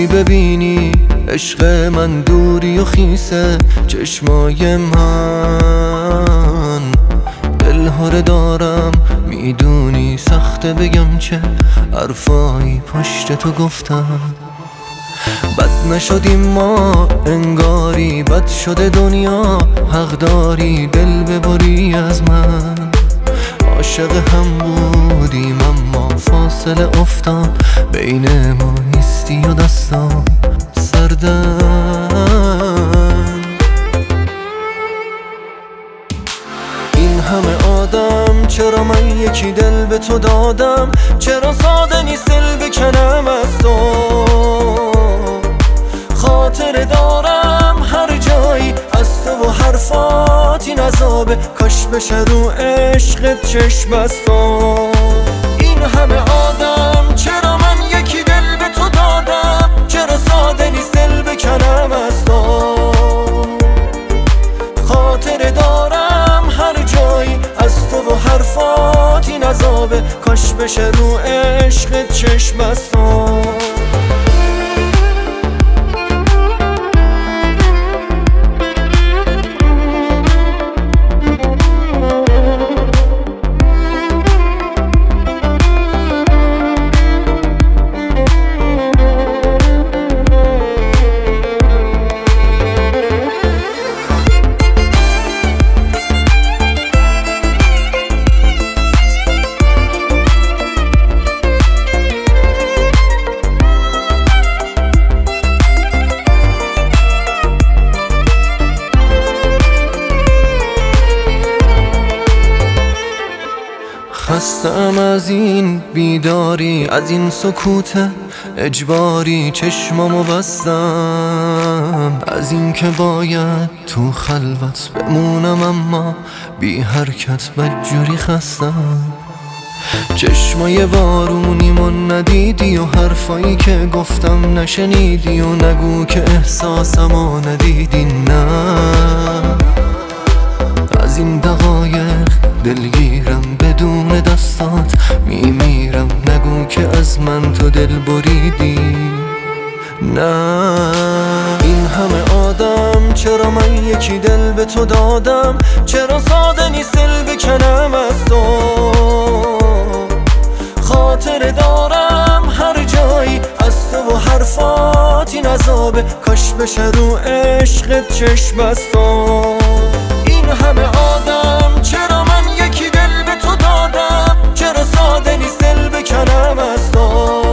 خوبی ببینی عشق من دوری و خیسه چشمای من دلهره دارم میدونی سخته بگم چه حرفایی پشت تو گفتم بد نشدیم ما انگاری بد شده دنیا حق داری دل ببری از من عاشق هم بودیم اما فاصله افتاد بین ما نیستی و دستام سردن این همه آدم چرا من یکی دل به تو دادم چرا ساده نیست دل بکنم از تو خاطر دارم هر جایی از تو و حرفات این عذابه کاش بشه رو عشقت چشم از تو این همه آدم چرا من یکی دل به تو دادم چرا ساده نیست دل بکنم از تو خاطر دارم هر جایی از تو و حرفات این عذابه کاش بشه رو عشقت چشم از تو خستم از این بیداری از این سکوت اجباری چشمامو بستم از این که باید تو خلوت بمونم اما بی حرکت بدجوری خستم چشمای بارونیمو ندیدی و حرفایی که گفتم نشنیدی و نگو که احساسمو ندیدی نه از این دقایق دلگیرم بدون دستات میمیرم نگو که از من تو دل بریدی نه این همه آدم چرا من یکی دل به تو دادم چرا ساده نیست دل بکنم از تو خاطر دارم هر جایی از تو و حرفات این عذابه کاش بشه رو عشقت چشم از تو این همه آدم چرا من یکی دل به تو دادم چرا ساده نیست دل بکنم از تو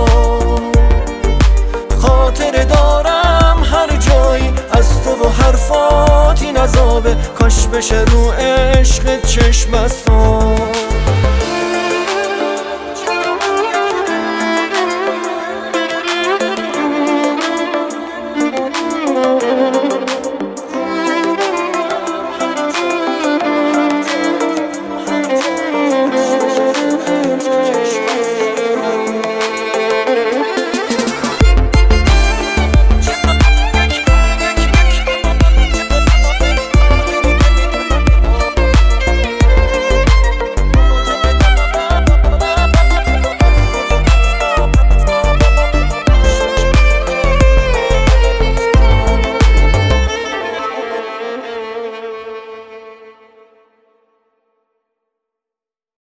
خاطر دارم هر جایی از تو و حرفات این عذابه کاش بشه رو